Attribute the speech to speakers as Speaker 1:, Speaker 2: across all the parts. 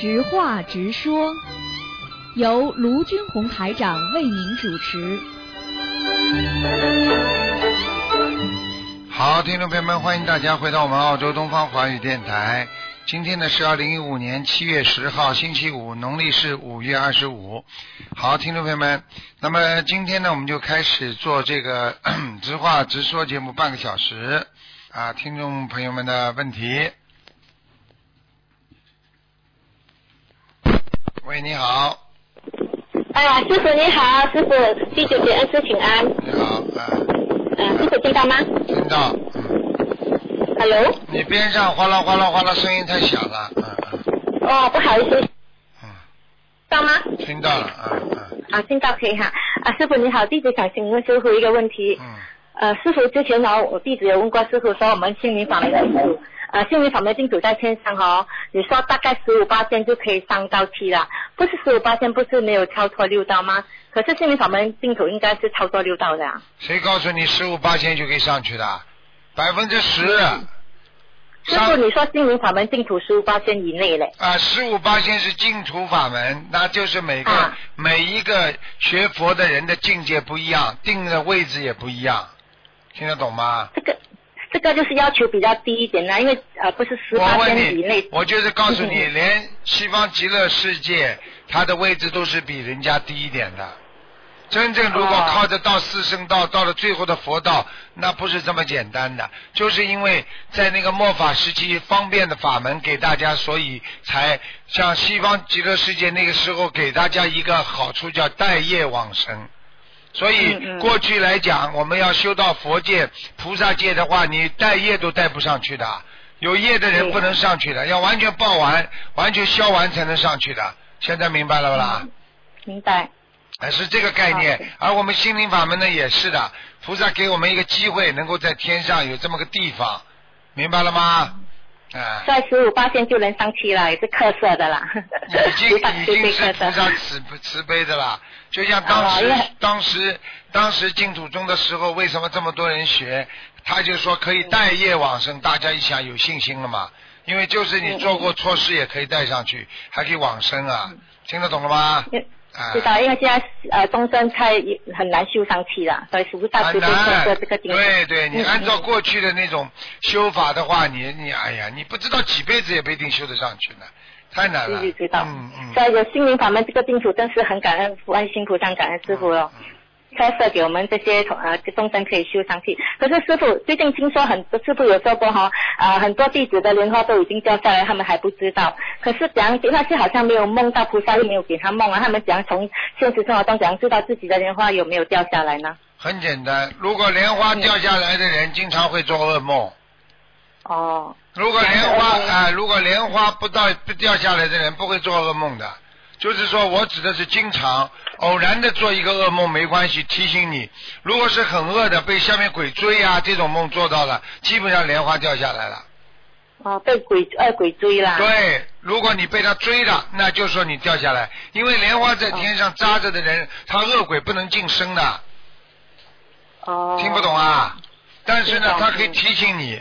Speaker 1: 直话直说，由卢军红台长为您主持。
Speaker 2: 好，听众朋友们，欢迎大家回到我们澳洲东方华语电台。今天呢是2015年7月10号星期五，农历是5月25。好，听众朋友们，那么今天呢我们就开始做这个直话直说节目半个小时啊，听众朋友们的问题。喂，你好。
Speaker 3: 师傅你好，师傅第9节恩师请安。
Speaker 2: 你好，
Speaker 3: 师傅听到吗？
Speaker 2: 听到。
Speaker 3: Hello。
Speaker 2: 你边上哗啦哗啦哗啦声音太响了，
Speaker 3: 哦，不好意思。到吗？
Speaker 2: 听到了，
Speaker 3: 听到可以哈。师傅你好，弟子想请问师傅一个问题。师傅之前呢，我弟子有问过师傅说，我们心灵法门的净土，心灵法门净土在天上哦，你说大概15%就可以上到7了，不是15%不是没有超脱6道吗？可是心灵法门净土应该是超脱6道的啊。谁
Speaker 2: 告诉你15%就可以上去的？10%。
Speaker 3: 师傅，你说心灵法门净土15%以内嘞
Speaker 2: ？15%是净土法门，那就是每一个学佛的人的境界不一样，定的位置也不一样，听得懂吗？
Speaker 3: 这个就是要求比较低一点的，因为不是18%以内。
Speaker 2: 我就是告诉你，连西方极乐世界，它的位置都是比人家低一点的。真正如果靠着到四圣道，到了最后的佛道，那不是这么简单的，就是因为在那个末法时期方便的法门给大家，所以才像西方极乐世界那个时候给大家一个好处叫带业往生。所以过去来讲，我们要修到佛界菩萨界的话，你带业都带不上去的，有业的人不能上去的，要完全报完完全消完才能上去的。现在明白了不啦？
Speaker 3: 明白。
Speaker 2: 是这个概念。而我们心灵法门呢也是的，菩萨给我们一个机会能够在天上有这么个地方，明白了吗？
Speaker 3: 在15%就能上去了，也是特色的啦。
Speaker 2: 已经是菩萨慈悲的啦。就像当时净土宗的时候，为什么这么多人学？他就说可以带业往生，大家一想有信心了嘛。因为就是你做过错事也可以带上去，还可以往生啊。听得懂了吗？
Speaker 3: 知道，因为现在终身才很难修上去了，所以菩萨慈悲特色这个地方。
Speaker 2: 对，你按照过去的那种修法的话，你哎呀，你不知道几辈子也不一定修得上去呢，太难了。
Speaker 3: 知道。所以有心灵法门这个净土，真是很感恩观世音菩萨，感恩师父哦。特色给我们这些众生可以修上去。可是师父最近听说师父有说过很多弟子的莲花都已经掉下来，他们还不知道。可是那些好像没有梦到菩萨，又没有给他梦啊，他们怎样从现实生活中怎样知道自己的莲花有没有掉下来呢？
Speaker 2: 很简单，如果莲花掉下来的人经常会做噩梦。如果莲花不掉下来的人不会做噩梦的。就是说我指的是经常偶然的做一个噩梦没关系，提醒你，如果是很恶的被下面鬼追啊，这种梦做到了，基本上莲花掉下来了。
Speaker 3: 被恶鬼追了。
Speaker 2: 对，如果你被他追了，那就说你掉下来，因为莲花在天上扎着的人，他恶鬼不能近身的。听不懂啊？但是呢，他可以提醒你。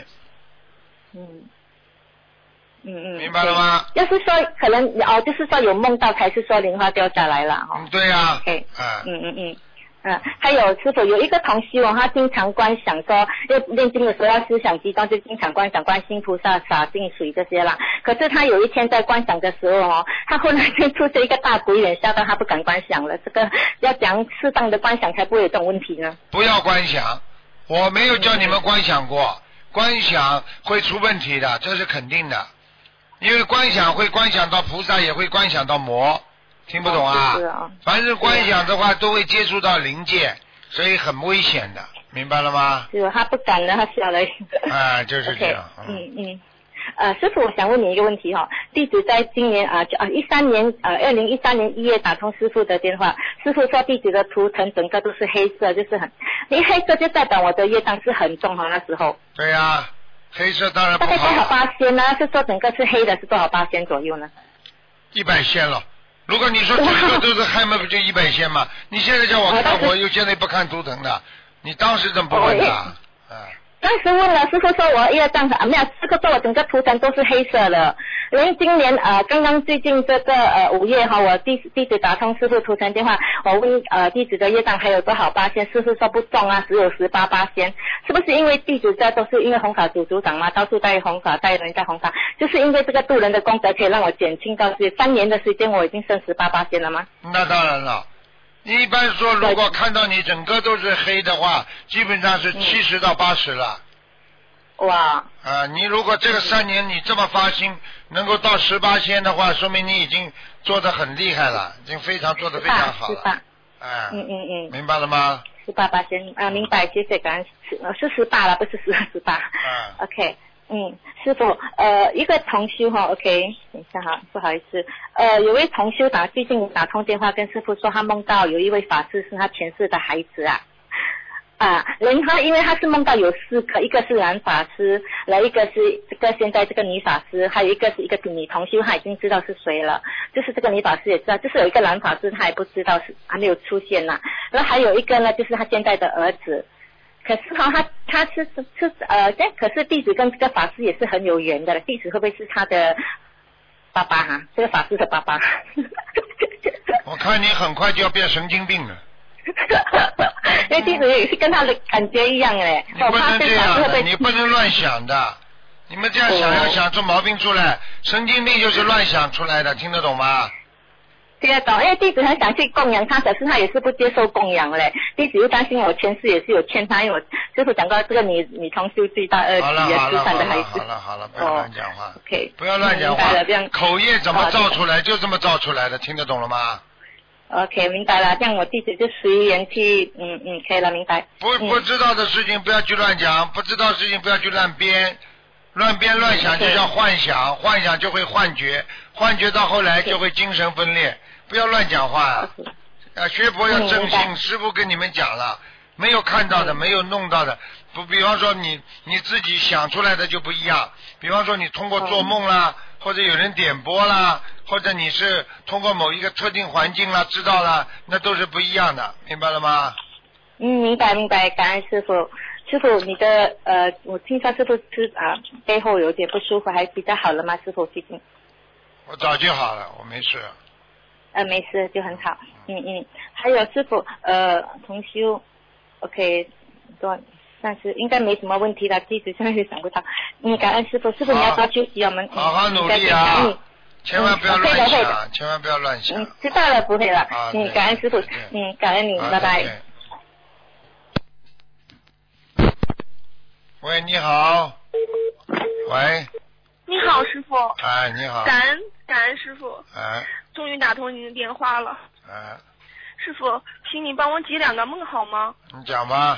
Speaker 2: 明白了吗？
Speaker 3: 要是说可能就是说有梦到才是说莲花掉下来了
Speaker 2: 对呀。
Speaker 3: 还有师傅有一个同修他经常观想说，念经的时候要思想激动，就经常观想观世音菩萨洒净水这些啦。可是他有一天在观想的时候他忽然间出现一个大鬼脸，吓到他不敢观想了。这个要讲适当的观想才不会有这种问题呢？
Speaker 2: 不要观想，我没有叫你们观想过，观想会出问题的，这是肯定的。因为观想会观想到菩萨，也会观想到魔，听不懂啊？凡是观想的话都会接触到灵界，所以很危险的，明白了吗？
Speaker 3: 他不敢了，他下来。
Speaker 2: 就是这样。
Speaker 3: 师傅，我想问你一个问题弟子在今年2013年1月打通师傅的电话，师傅说弟子的图腾整个都是黑色，就是因为黑色就代表我的业障是很重那时候。
Speaker 2: 对呀。黑色当然不好。
Speaker 3: 大概多少%呢？是说整个是黑的，是多少%左右呢
Speaker 2: ？100%了。如果你说整个都是黑嘛，不就100%吗？你现在叫我看，我又现在不看图腾的，你当时怎么不问的？
Speaker 3: 当时问了师傅说我业障没有，师傅说我整个图腾都是黑色的。因为今年刚刚最近这个5月哈，我弟子打通师傅图腾电话，我问弟子的业障还有多少%，师傅说不中啊，只有18%。是不是因为弟子在都是因为弘法组长嘛，到处带弘法带人在弘法，就是因为这个渡人的功德可以让我减轻到3年的时间我已经剩18%了吗？
Speaker 2: 那当然了。一般说，如果看到你整个都是黑的话，基本上是70到80了。
Speaker 3: 哇！
Speaker 2: 你如果这个3年你这么发心，能够到18%的话，说明你已经做得很厉害了，已经做得非常好了。明白了吗
Speaker 3: ？18%，明白，谢谢感恩。是18了，不是18。OK。师傅，一个同修哈 ，OK， 等一下哈，不好意思，有位同修最近打通电话跟师傅说，他梦到有一位法师是他前世的孩子因为他是梦到有4个，一个是男法师，一个是现在这个女法师，还有一个是一个女同修，他已经知道是谁了，就是这个女法师也知道，就是有一个男法师他还不知道还没有出现然后还有一个呢就是他现在的儿子。可是他可是弟子跟这个法师也是很有缘的，弟子会不会是他的爸爸这个法师的爸爸？
Speaker 2: 我看你很快就要变神经病了。
Speaker 3: 因为弟子也是跟他的感觉一样
Speaker 2: 你不能这样的，你不能乱想的。你们这样想要想出毛病出来，神经病就是乱想出来的，听得懂吗？
Speaker 3: 听得懂，因为弟子很想去供养他，可是他也是不接受供养嘞。弟子又担心我前世也是有欠他，因为我师傅讲到这个女同修罪大恶极也失散的孩子。
Speaker 2: 好了，不要乱讲话。
Speaker 3: OK，
Speaker 2: 不要乱讲话。口业怎么造出来，就这么造出来的，听得懂了吗
Speaker 3: ？OK， 明白了。这样我弟子就随缘去，可以了，明白。
Speaker 2: 不知道的事情不要去乱讲，不知道的事情不要去乱编。乱编乱想就叫幻想，幻想就会幻觉，幻觉到后来就会精神分裂。不要乱讲话学佛要正信，师父跟你们讲了，没有看到的，没有弄到的。比方说你自己想出来的就不一样，比方说你通过做梦啦，或者有人点拨啦，或者你是通过某一个特定环境啦知道了，那都是不一样的，明白了吗？
Speaker 3: 明白，感恩师父。师傅，你的我听说师傅是背后有点不舒服，还比较好了吗？师傅最近？
Speaker 2: 我早就好了，我没事。
Speaker 3: 没事就很好。还有师傅，同修 ，OK， 但是应该没什么问题了，弟子现在就想不到。感恩师傅，师傅你要多休息，我们
Speaker 2: 好好努力啊！千万不要乱想，千万不要乱想。
Speaker 3: 知道了，不会了。感恩师傅，感恩你，拜拜。
Speaker 2: 喂，你好。喂。
Speaker 4: 你好，师傅。
Speaker 2: 你好。
Speaker 4: 感恩师傅。终于打通您的电话了。师傅，请你帮我解2个梦好吗？
Speaker 2: 你讲吧。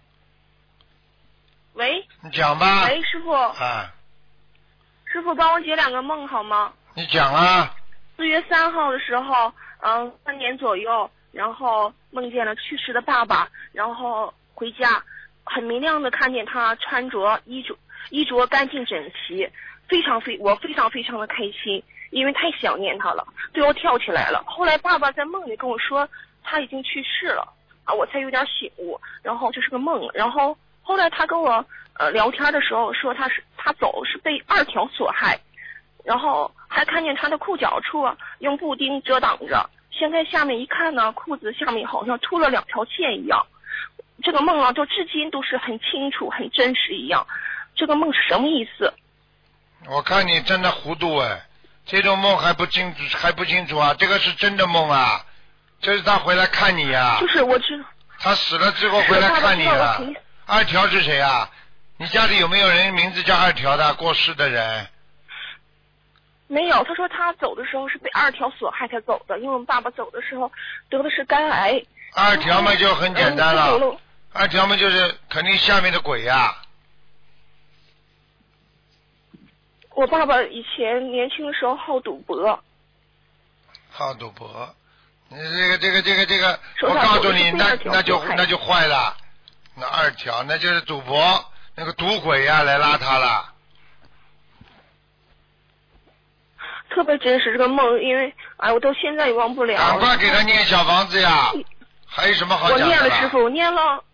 Speaker 4: 喂。
Speaker 2: 你讲吧。
Speaker 4: 喂，师傅。师傅，帮我解2个梦好吗？
Speaker 2: 你讲啊。
Speaker 4: 4月3号的时候，3年左右，然后梦见了去世的爸爸，然后回家。很明亮的看见他穿着衣着干净整齐，我非常的开心，因为太想念他了，对我跳起来了。后来爸爸在梦里跟我说他已经去世了我才有点醒悟，然后这是个梦。然后后来他跟我聊天的时候说他走是被2条所害，然后还看见他的裤脚处用布丁遮挡着，现在下面一看呢，裤子下面好像出了2条线一样。这个梦就至今都是很清楚很真实一样，这个梦是什么意思？
Speaker 2: 我看你真的糊涂这种梦还不清楚啊，这个是真的梦啊，这是他回来看你
Speaker 4: 就是我知道
Speaker 2: 他死了之后回来看你了。2条是谁你家里有没有人名字叫2条的过世的人？
Speaker 4: 没有，他说他走的时候是被2条所害才走的，因为我们爸爸走的时候得的是肝癌。
Speaker 2: 2条嘛就很简单了，2条嘛就是肯定下面的鬼
Speaker 4: 我爸爸以前年轻的时候好赌博。
Speaker 2: 你这个，我告诉你，那就坏了。那2条那就是赌博，那个赌鬼来拉他了。
Speaker 4: 特别真实这个梦，因为我到现在也忘不了。
Speaker 2: 赶快给他念小房子呀！还有什么好讲的？
Speaker 4: 我念了，师傅念了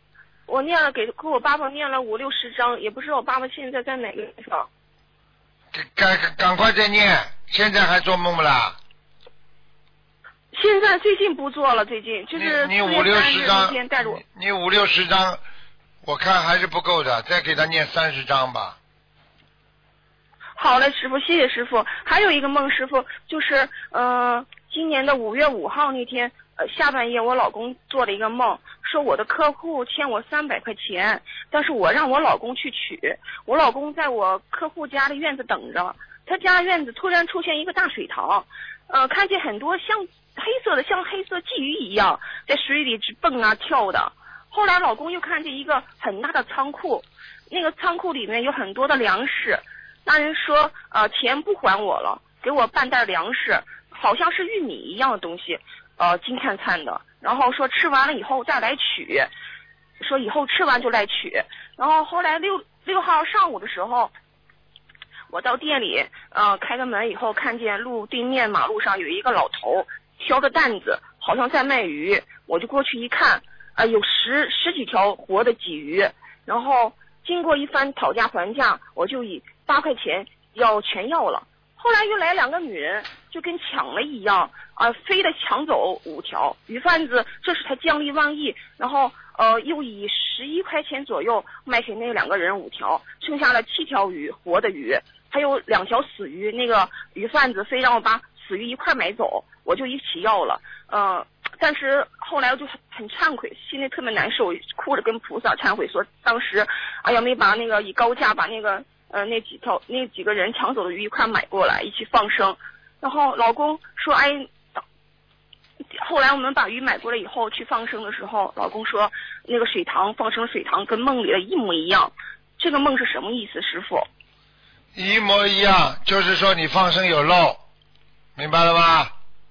Speaker 4: 我念了给我爸爸念了5、60章，也不知道我爸爸现在在哪个地方。
Speaker 2: 赶快再念，现在还做梦不啦？
Speaker 4: 现在最近不做了，最近就是
Speaker 2: 你5、60章，
Speaker 4: 天带着我。
Speaker 2: 你5、60章，我看还是不够的，再给他念30章吧。
Speaker 4: 好嘞，师傅，谢谢师傅。还有一个梦，师傅就是今年的5月5号那天，下半夜我老公做了一个梦，说我的客户欠我300块钱，但是我让我老公去取。我老公在我客户家的院子等着，他家院子突然出现一个大水塘，看见很多像黑色鲫鱼一样在水里直蹦啊跳的。后来老公又看见一个很大的仓库，那个仓库里面有很多的粮食。那人说钱不还我了，给我半袋粮食，好像是玉米一样的东西，金灿灿的，然后说吃完了以后再来取，说以后吃完就来取。然后后来6号上午的时候，我到店里开个门以后，看见路对面马路上有一个老头挑着担子，好像在卖鱼。我就过去一看，有十几条活的鲫鱼。然后经过一番讨价还价，我就以8块钱全要了。后来又来2个女人，就跟抢了一样，非得抢走5条鱼贩子。这是他将利万亿，然后又以11块钱左右卖给那2个人5条，剩下了7条鱼活的鱼，还有2条死鱼。那个鱼贩子非让我把死鱼一块买走，我就一起要了。但是后来我就很忏悔，心里特别难受，哭着跟菩萨忏悔说，当时没把那个以高价把那个那几个人抢走的鱼一块买过来一起放生。然后老公说后来我们把鱼买过来以后去放生的时候，老公说那个放生水塘跟梦里的一模一样。这个梦是什么意思，师傅？
Speaker 2: 一模一样，就是说你放生有漏，明白了吗？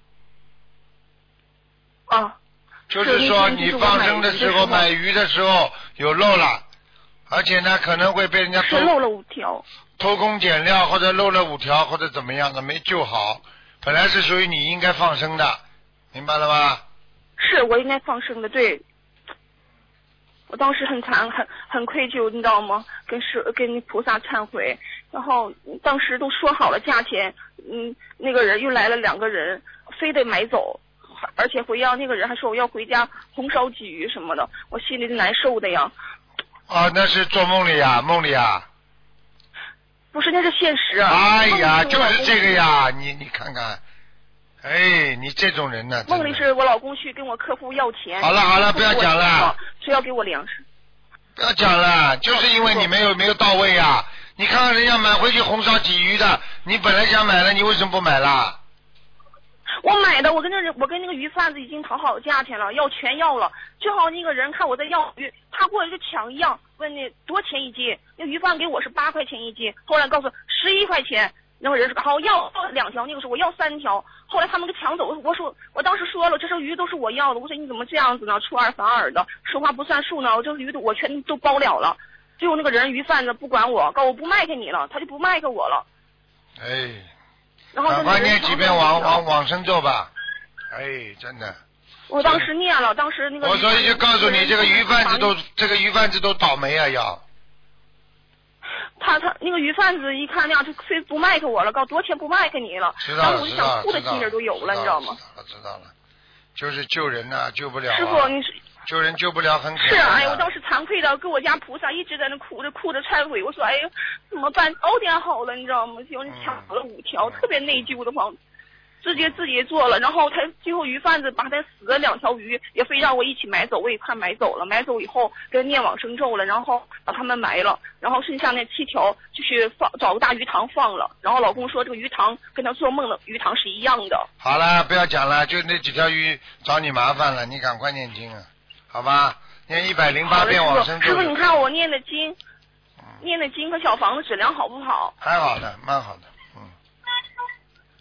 Speaker 2: 就是说你放生的时候买鱼的时候有漏了，而且呢可能会被人家
Speaker 4: 漏了5条，
Speaker 2: 偷工减料，或者漏了5条，或者怎么样的没救好，本来是属于你应该放生的，明白了吗？
Speaker 4: 是我应该放生的，对。我当时很愧疚，你知道吗？跟菩萨忏悔，然后当时都说好了价钱，那个人又来了2个人，非得买走，而且那个人还说我要回家红烧鲫鱼什么的，我心里难受的呀。
Speaker 2: 那是做梦里呀，梦里呀。
Speaker 4: 不是，那是现实。
Speaker 2: 哎呀，就是这个呀，你看看，你这种人呢？
Speaker 4: 梦里是我老公去跟我客户要钱。
Speaker 2: 好了，不要讲了。
Speaker 4: 说要给我粮食。
Speaker 2: 不要讲了，就是因为你没有到位呀。你看看人家买回去红烧鲫鱼的，你本来想买的，你为什么不买啦？
Speaker 4: 我买的，我跟那个鱼贩子已经讨好价钱了，全要了。正好那个人看我在要鱼，他过来就抢一样，问那多钱一斤，那鱼贩给我是8块钱一斤，后来告诉11块钱，那个人说好要2条，那个时候我要3条，后来他们给抢走。我当时说了，这条鱼都是我要的，我说你怎么这样子呢？出尔反尔的，说话不算数呢，我这鱼我全都包了了。最后那个人鱼贩子不管我，告我不卖给你了，他就不卖给我了。然后
Speaker 2: 赶快念几遍往生咒吧。真的。
Speaker 4: 我当时念了，当时那个。
Speaker 2: 我所以就告诉你，这个鱼贩子都倒霉啊！要。
Speaker 4: 他那个鱼贩子一看那样，就非不卖给我了，告多钱不卖给你了。然后我就想哭的心里都有了，你知道吗？
Speaker 2: 知道了，就是救人呐，救不了。
Speaker 4: 师傅，你是。
Speaker 2: 救人救不了，很可怜。
Speaker 4: 是我当时惭愧的，跟我家菩萨一直在那哭着忏悔。我说怎么办？早点好了，你知道吗？结果你抢了5条，特别内疚的慌，自己做了。然后他最后鱼贩子把他死的2条鱼也非让我一起买走，我也快买走了。买走以后跟念往生咒了，然后把他们埋了，然后剩下那7条就去找个大鱼塘放了。然后老公说这个鱼塘跟他做梦的鱼塘是一样的。
Speaker 2: 好了，不要讲了，就那几条鱼找你麻烦了，你赶快念经啊。好吧，念108遍往生咒。
Speaker 4: 师傅，你看我念的经和小房子质量好不好？
Speaker 2: 还好的，蛮好的。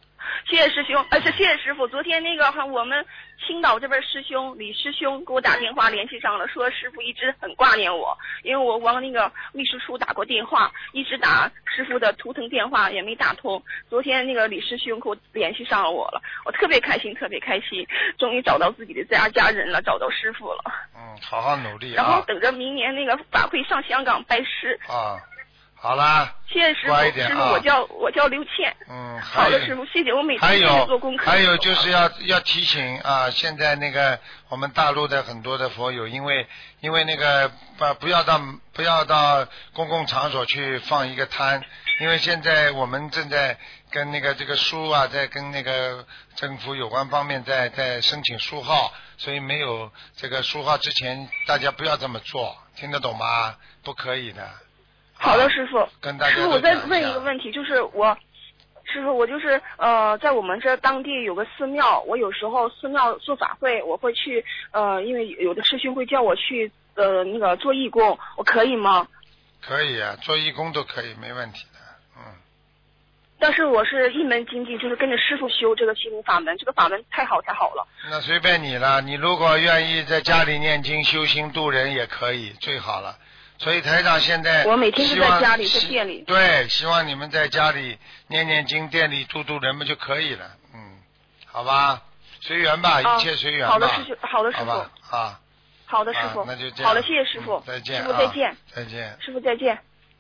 Speaker 4: 谢谢师兄，谢谢师傅。昨天那个我们青岛这边师兄李师兄给我打电话联系上了，说师傅一直很挂念我，因为我往那个秘书处打过电话，一直打师傅的图腾电话也没打通。昨天那个李师兄给我联系上了我了，我特别开心，特别开心，终于找到自己的家人了，找到师傅了。
Speaker 2: 好好努力啊。
Speaker 4: 然后等着明年那个法会上香港拜师。
Speaker 2: 好啦，
Speaker 4: 谢谢师傅。
Speaker 2: 乖一点
Speaker 4: 师傅，我叫刘倩。好的，师傅，谢谢。我每天都做功课。
Speaker 2: 还有就是要提醒啊，现在那个我们大陆的很多的佛友，因为那个不要到公共场所去放一个摊，因为现在我们正在跟这个书啊，在跟那个政府有关方面在申请书号，所以没有这个书号之前，大家不要这么做，听得懂吗？不可以的。
Speaker 4: 好的，师傅。
Speaker 2: 跟大家
Speaker 4: 师傅，我再问一个问题，就是师傅，我就是在我们这当地有个寺庙，我有时候寺庙做法会，我会去因为有的师兄会叫我去那个做义工，我可以吗？
Speaker 2: 可以啊，做义工都可以，没问题的。
Speaker 4: 但是我是一门精进，就是跟着师傅修这个心灵法门，这个法门太好了。
Speaker 2: 那随便你了，你如果愿意在家里念经修心度人也可以，最好了。所以台长现在
Speaker 4: 我每天就在家里，在店里。
Speaker 2: 对，希望你们在家里念念经，店里度度人们就可以了。好吧，随缘吧，一切随缘吧。
Speaker 4: 好的，师傅。
Speaker 2: 好吧，
Speaker 4: 好的，师傅。
Speaker 2: 那就这样。
Speaker 4: 好的，谢谢师傅。
Speaker 2: 再见。
Speaker 4: 师傅再见。
Speaker 2: 再见。
Speaker 4: 师傅再见。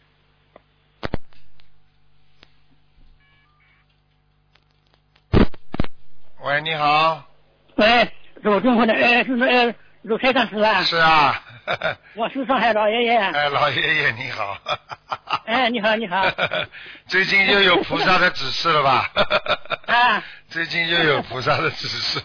Speaker 2: 喂，你好。
Speaker 5: 喂，鲁中国的是鲁台长是吧？
Speaker 2: 是啊。
Speaker 5: 我是上海老爷爷。
Speaker 2: 老爷爷你好。
Speaker 5: 你好。
Speaker 2: 最近又有菩萨的指示了吧？最近又有菩萨的指示。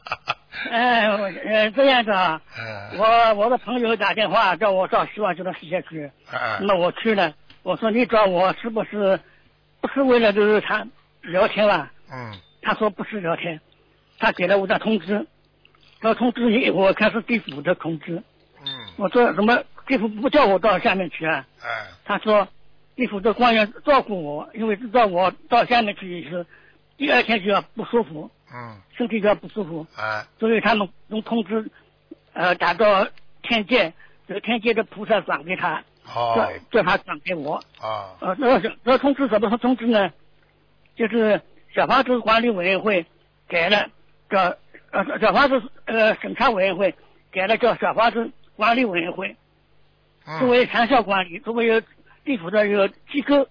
Speaker 5: 这样子啊。我的朋友打电话叫我到希望这个世界去。那么我去了，我说你找我是不是为了就是他聊天吧？他说不是聊天，他给了我的通知。这通知以后，我看是地府的通知。我说什么地府不叫我到下面去啊？他说地府的官员照顾我，因为知道我到下面去是第二天就要不舒服，身体就要不舒服，所以他们用通知打到天界，这个天界的菩萨转给他，叫他转给我。这通知怎么说通知呢？就是小房子管理委员会改了叫小房子审查委员会改了叫小房子管理委员会，作为长效管理，作为地府的一个机构。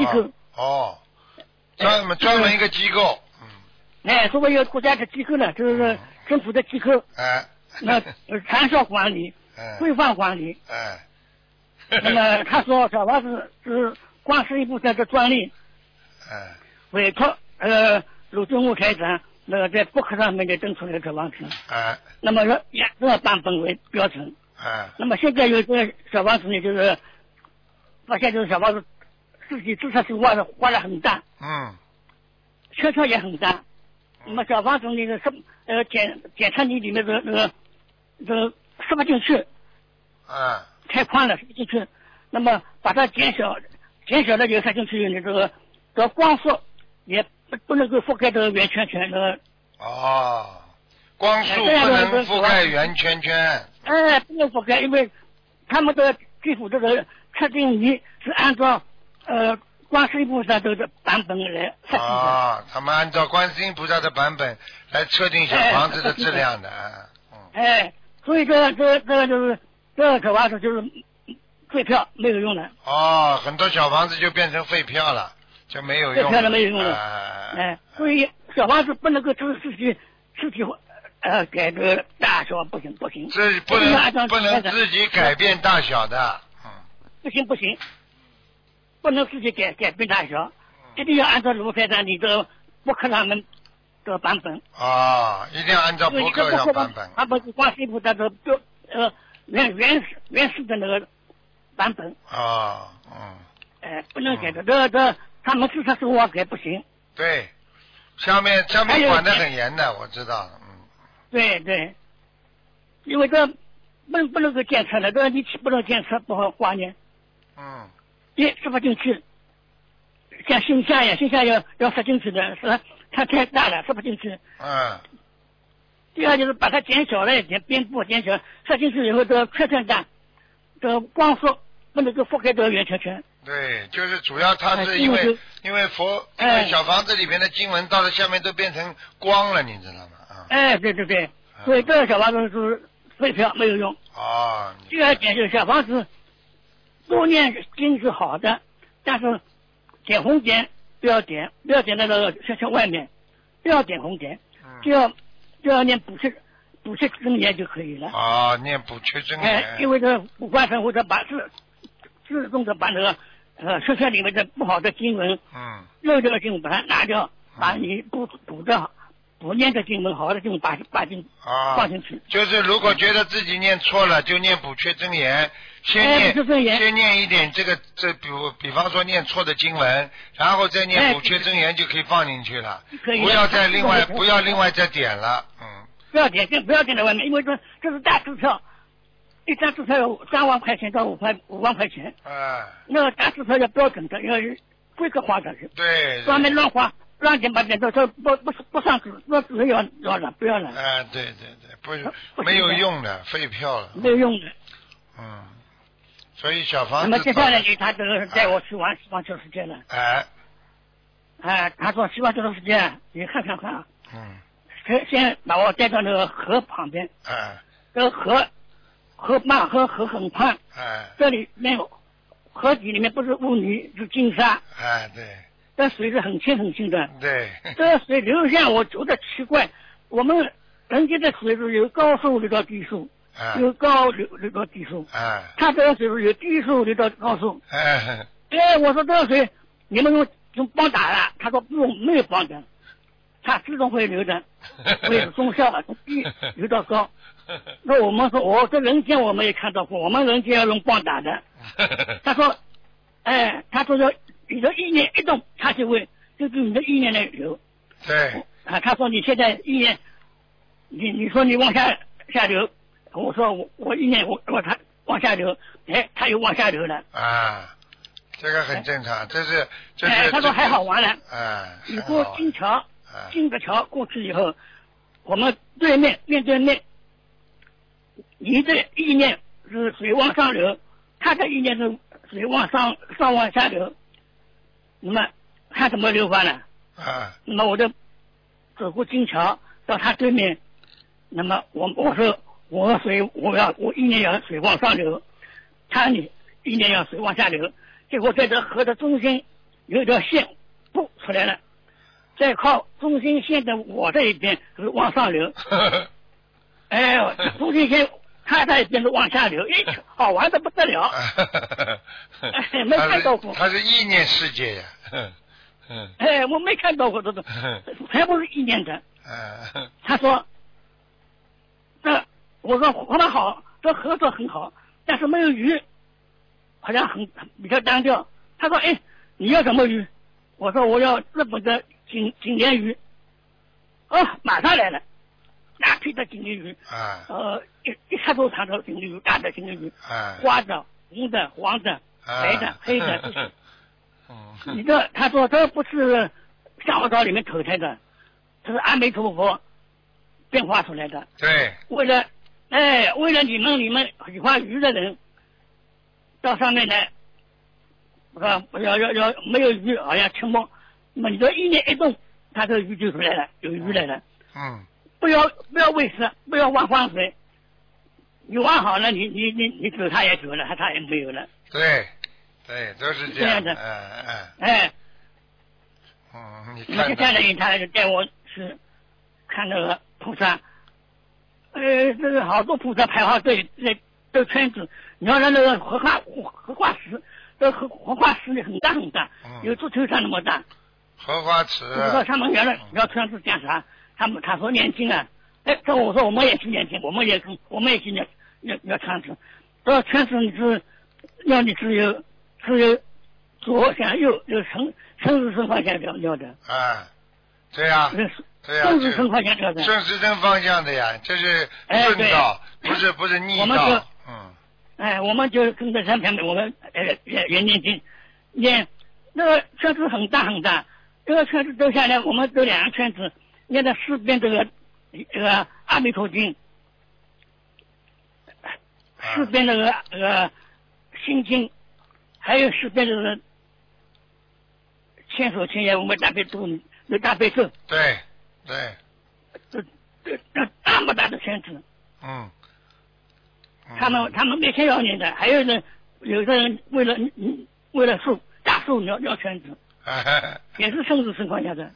Speaker 2: 专门一个机构。
Speaker 5: 作为一个国家的机构呢，就是政府的机构。那长效管理，规范管理。那么他说小房子是观世音菩萨的专利。委托鲁中武台长那个在博客上面就登出来的小房子。那么以这个版本为标准。那么现在有这个小房子呢，就是发现这个小房子自己注册是画的很大。圈圈也很大。那么小房子那个检测你里面的塞不进去。太宽了塞不进去。那么把它减小了就塞进去，你这个光束也不能够覆盖这个圆圈圈的。
Speaker 2: 光束不能覆盖圆圈圈。
Speaker 5: 不能覆盖，因为他们的地府这个测定仪是按照观世音菩萨的版本来测定的。
Speaker 2: 他们按照观世音菩萨的版本来测定小房子的质量的。
Speaker 5: 所以这就是这个小房子就是废票，没有用了。
Speaker 2: 很多小房子就变成废票了，就没有用了。
Speaker 5: 废票了没有用了。所以小房子不能够自己改个大小，不行。
Speaker 2: 这不能自己改变大小的。
Speaker 5: 不行，不能自己改变大小，一定要按照卢台长你的博客上面的版本。
Speaker 2: 一定要按照博客上版本。
Speaker 5: 他们是观世音菩萨的原始的那个版本。不能改的，这他们注册是我改不行。
Speaker 2: 对，下面管得很严的，我知道。
Speaker 5: 对，因为这不能够检测的，这仪器不能检测，不好挂念。塞不进去，像心下要塞进去的，是它太大了，塞不进去。第二就是把它减小了一点，边部减小，塞进去以后这圈圈大，这光束不能够覆盖这个圆圈圈。
Speaker 2: 对，就是主要它是因为因为小房子里面的经文到了下面都变成光了，你知道吗？
Speaker 5: 对对对，所以这个小房子是废票没有用。第二点就是小房子多念经是好的，但是点红点不要点在那个圈圈外面，不要点红点，就要念补缺真言就可以了。
Speaker 2: 念补缺真言。
Speaker 5: 因为这不换成或者把自动的把那个圈圈里面的不好的经文，漏掉的经文把它拿掉，把你不念的经文好的经文把放进去。
Speaker 2: 就是如果觉得自己念错了，就念补缺真言，先念一点比方说念错的经文，然后再念补缺真言就可以放进去了，不要另外再点了。
Speaker 5: 不要点在外面，因为这是大支票，一张支票有3万块钱到5万块钱。那个大支票要标准的，要规格化的。
Speaker 2: 对。
Speaker 5: 专门乱花。乱点把点都不上纸，那纸要了，不要了。
Speaker 2: 对，不没有用的，废票了。
Speaker 5: 没有用的。
Speaker 2: 所以小房子。
Speaker 5: 那么接下来他这个带我去玩希望球世界了。他说希望球世界，你看啊。先把我带到那个河旁边。这个河很宽。这里面河底里面不是污泥，是金沙。
Speaker 2: 对。
Speaker 5: 这水是很清很清的，
Speaker 2: 对。
Speaker 5: 这水流向我觉得奇怪，我们人家的水是有高速流到低速，有高流到低速，他这个水是有低速流到高速。我说这个水你们用帮打了，他说不用，没有帮的，它自动会流的，会中效的，从低流到高。那我们说，这人间我们也看到过，我们人间要用帮打的。他说要。你的意念一动，它就会根据你的意念来流。
Speaker 2: 对。
Speaker 5: 他说你现在意念，你说你往下流，我说我意念他往下流，他又往下流了。
Speaker 2: 这个很正常，这是。
Speaker 5: 他说还好玩了。你过金桥，金的桥过去以后，我们面对面，你的意念是水往上流，他的意念是水往上往下流。那么他怎么流法呢？那么我就走过金桥到他对面，那么我说我意念要水往上流，你意念要水往下流，结果在这河的中心有一条线出来了，再靠中心线的我这一边是往上流。中心线他那一边是往下流，好玩的不得了。没看到过。
Speaker 2: 他是意念世界呀。
Speaker 5: 我没看到过这种，全部是意念的。他说，我说活得好，这河作很好，但是没有鱼，好像比较单调。他说，你要什么鱼？我说我要日本的锦鲢鱼。马上来了。大批的锦鲤鱼，一车都长的锦鲤鱼，大的锦鲤鱼，花的、红的、黄的、白的、黑的都是。他说这不是象牙岛里面投胎的，这是阿弥陀佛变化出来的。
Speaker 2: 对。
Speaker 5: 为了你们喜欢鱼的人，到上面来，要没有鱼好像沉没，那么你的意念一动，它这个鱼就出来了，有鱼来了。不要喂食，不要换水，你换好了，你走它也走了，它也没有了。
Speaker 2: 对，都是这样
Speaker 5: 的。
Speaker 2: 你看。
Speaker 5: 接下来他就带我去看那个菩萨，这个好多菩萨排好队在圈子，你要让那个荷花池，这荷花池里很大很大，有足球场那么大。
Speaker 2: 荷花池。
Speaker 5: 不知道他们要圈子干啥？他说年轻啊，这我说我们也是年轻，我们也去要圈子，这圈子你是要你只有左向右，有顺时针方向要的。
Speaker 2: 对呀，
Speaker 5: 顺时针方向要的。
Speaker 2: 顺时针方向的呀，这是顺道，不是逆道。
Speaker 5: 我们就跟着上面，我们也念经，念那个圈子很大很大。 这个圈子走下来，我们走2个圈子，念的4遍这个阿弥陀经，4遍那个心经，还有4遍这个千手千眼我们大悲咒，有大悲咒。
Speaker 2: 对。
Speaker 5: 这那么大的圈子。
Speaker 2: 嗯。
Speaker 5: 他们每天要念的，还有人有的人为了大树要圈子，也是生死情况下的。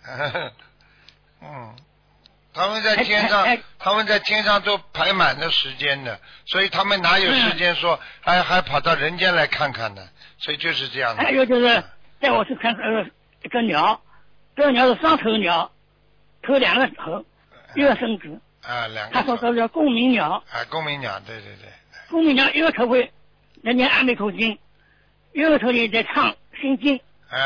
Speaker 2: 他们在天上都排满了时间的，所以他们哪有时间说还跑到人间来看看呢？所以就是这样的。
Speaker 5: 还有就是带我去看一个鸟，这个鸟是双头鸟，头2个头，1个身子。
Speaker 2: 两个。
Speaker 5: 他说这叫共鸣鸟。
Speaker 2: 共鸣鸟，对。
Speaker 5: 共鸣鸟1个头会在念阿弥陀经，1个头也在唱心经。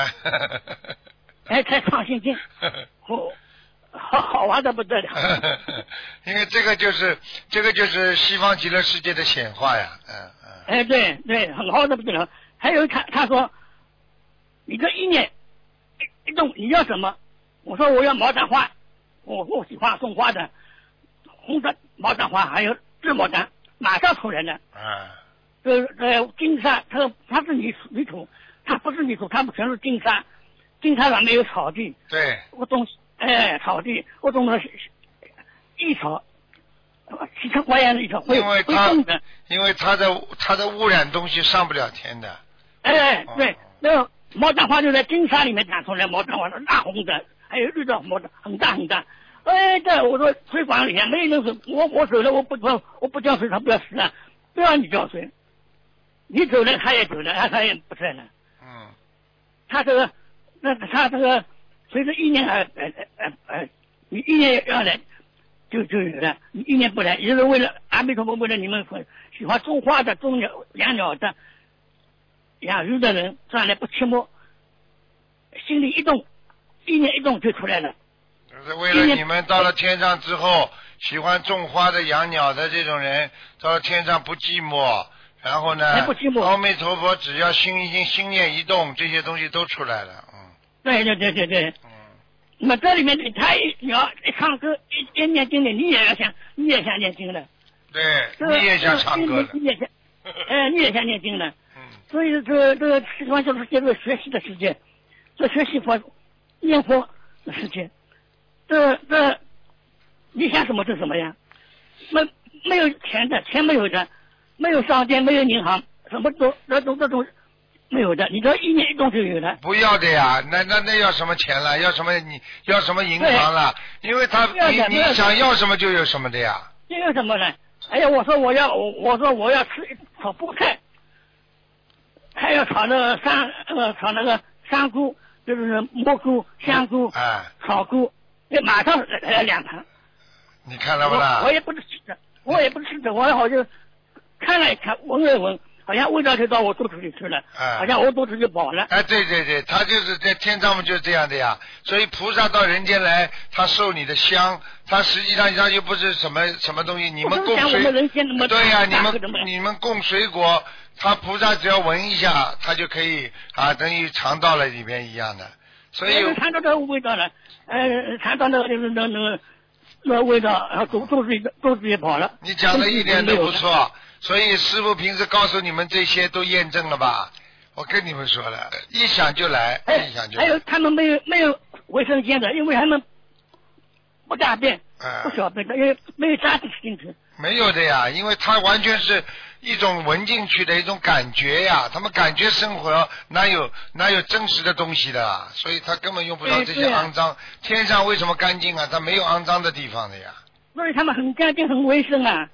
Speaker 5: 在唱心经。好玩的不得了。
Speaker 2: 因为这个就是西方极乐世界的显化呀。
Speaker 5: 对，很好的不得了。还有他说你这一念一动你要什么？我说我要毛丹花，我喜欢种花的，红的毛丹花还有紫毛丹，马上出来了。金沙它是泥土，它不是泥土，它们全是金沙，金沙上面有草地。
Speaker 2: 对。
Speaker 5: 我种草地，我种了异草，奇奇怪怪的异草，会动的。
Speaker 2: 因为它的污染东西上不了天的。
Speaker 5: 对，那个毛丹花就在金沙里面长出来，毛丹花是大红的，还有绿的毛的，很大很大。这我说水管里面没有人水，我走了，我不浇水，它不要死了，不要你浇水，你走了它也走了，它也不在了。它这个随着一年你一年要来就有了，你一年不来，也是为了阿弥陀佛，为了你们喜欢种花的、种养鸟的、养鱼的人，这样来不寂寞，心里一动，一念一动就出来了。
Speaker 2: 就是为了你们到了天上之后，喜欢种花的、养鸟的这种人，到了天上不寂寞。然后呢，阿弥陀佛只要心念一动，这些东西都出来了。
Speaker 5: 对。那么这里面你要一唱歌一念经的，你也想念经的。
Speaker 2: 对，你也想唱歌的。
Speaker 5: 你也想念经的。所以这个西方教世界是学习的世界，这学习佛念佛的世界。这你想什么是什么呀？没有钱的，钱没有的，没有商店，没有银行，什么都没有的，你这一念一动就有了。
Speaker 2: 不要的呀，那要什么钱了？要什么银行了？因为你想要什么就有什么的呀。
Speaker 5: 这有什么呢？哎呀，我说我要吃炒菠菜，还要炒那个香菇，就是蘑菇、香菇、草菇，马上2盘。
Speaker 2: 你看了不啦？
Speaker 5: 我也不是吃的，我好像看了一看，闻了闻。好像味道就到我肚子里去了，好像我肚子就饱了。
Speaker 2: 对，他就是在天上嘛，就是这样的呀。所以菩萨到人间来，他受你的香，他实际上又不是什么东西。你们供水，对呀，你们供水果，他菩萨只要闻一下，他就可以等于尝到了里面一样的。所以
Speaker 5: 尝到这个味道了，尝到那个就是那味道，然后肚子也饱了。
Speaker 2: 你讲的一点都不错。所以师父平时告诉你们这些都验证了吧？我跟你们说了，一想就来，一想就来。
Speaker 5: 还有他们没有卫生间的，因为他们不大便，不小便的，因为没有扎进去。
Speaker 2: 没有的呀，因为他完全是一种闻进去的一种感觉呀，他们感觉生活哪有真实的东西的，所以他根本用不着这些肮脏。天上为什么干净啊？他没有肮脏的地方的呀。
Speaker 5: 所以他们很干净，很卫生啊。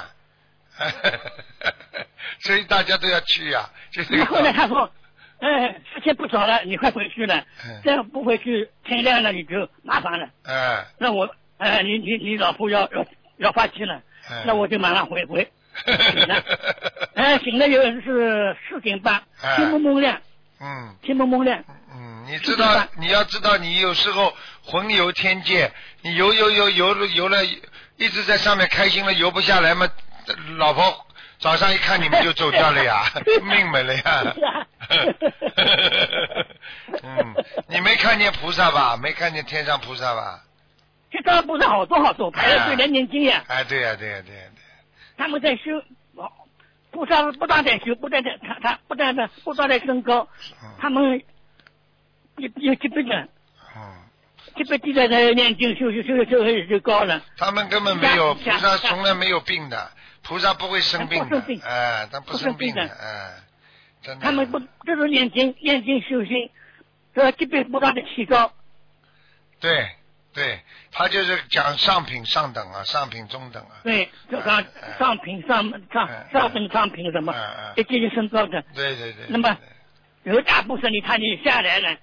Speaker 2: 所以大家都要去呀。
Speaker 5: 后来他说，时间不早了，你快回去了。这样不回去，天亮了你就麻烦了。那我，你老婆要发气了，那我就马上回醒了。醒了又是4点半，天蒙蒙亮。天蒙蒙亮。
Speaker 2: 你要知道，你有时候魂游天界，你游了，一直在上面开心了，游不下来嘛。老婆早上一看你们就走掉了呀，命没了呀。 你没看见菩萨吧？没看见天上菩萨吧？
Speaker 5: 天上菩萨好多，排着队来念经呀。
Speaker 2: 对呀。
Speaker 5: 他们在修，菩萨不断在修，不断在升高，他们有基本的。这个地在念经修就高了。
Speaker 2: 他们根本没有，菩萨从来没有病的，菩萨不会生病的，他不生病的，真的。
Speaker 5: 他们不就是念经修心，这基本不断的提高。
Speaker 2: 对，他就是讲上品上等啊，上品中等啊。
Speaker 5: 对，就讲上品上等上品什么，一直升高的。
Speaker 2: 对。
Speaker 5: 那么有大部分他就下来了，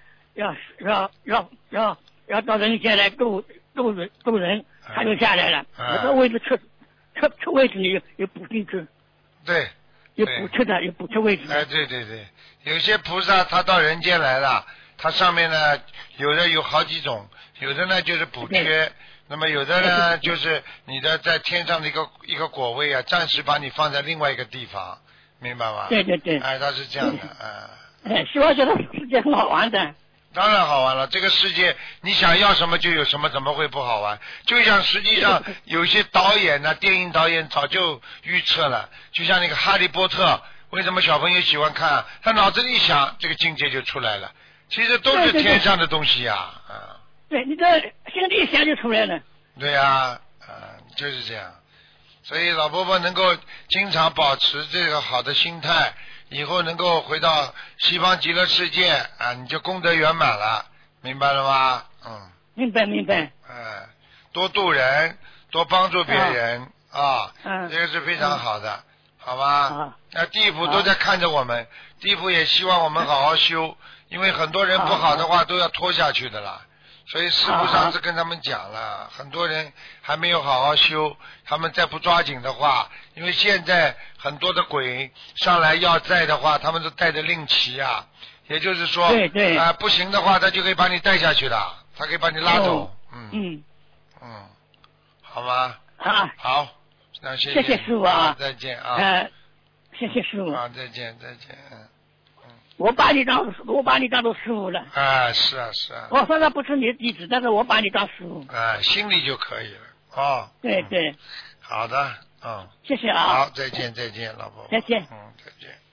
Speaker 5: 要到人间来度人，他就下来了。有个位置吃位置你有补进去。
Speaker 2: 对。
Speaker 5: 有补吃的，有补吃位置。
Speaker 2: 对，有些菩萨他到人间来了，他上面呢有的有好几种，有的呢就是补缺，那么有的呢就是你的在天上的一个果位啊，暂时把你放在另外一个地方，明白吗？
Speaker 5: 对。
Speaker 2: 他是这样的
Speaker 5: 希望这个世界很好玩的。
Speaker 2: 当然好玩了，这个世界你想要什么就有什么，怎么会不好玩？就像实际上有些导演呢，电影导演早就预测了，就像那个哈利波特，为什么小朋友喜欢看？他脑子里一想，这个境界就出来了。其实都是天上的东西呀，
Speaker 5: 对，你这心里一想就出来了。
Speaker 2: 对呀，就是这样。所以老伯伯能够经常保持这个好的心态，以后能够回到西方极乐世界你就功德圆满了，明白了吗？
Speaker 5: 明白。
Speaker 2: 多度人，多帮助别人这个是非常好的，好吧？地府都在看着我们，地府也希望我们好好修，因为很多人不好的话都要拖下去的啦。所以师父上次跟他们讲了，很多人还没有好好修，他们再不抓紧的话，因为现在很多的鬼上来要债的话，他们都带着令旗也就是说，
Speaker 5: 对
Speaker 2: 不行的话，他就可以把你带下去的，他可以把你拉走。好吗？好，那谢
Speaker 5: 谢师傅啊，
Speaker 2: 再见
Speaker 5: 谢谢师傅
Speaker 2: 再见。
Speaker 5: 我把你当做师傅了。
Speaker 2: 是啊。
Speaker 5: 我虽然不是你的弟子，但是我把你当师傅。
Speaker 2: 心里就可以了。
Speaker 5: 对。
Speaker 2: 好的，
Speaker 5: 谢谢啊。
Speaker 2: 好，再见，老婆。
Speaker 5: 再见。
Speaker 2: 再见。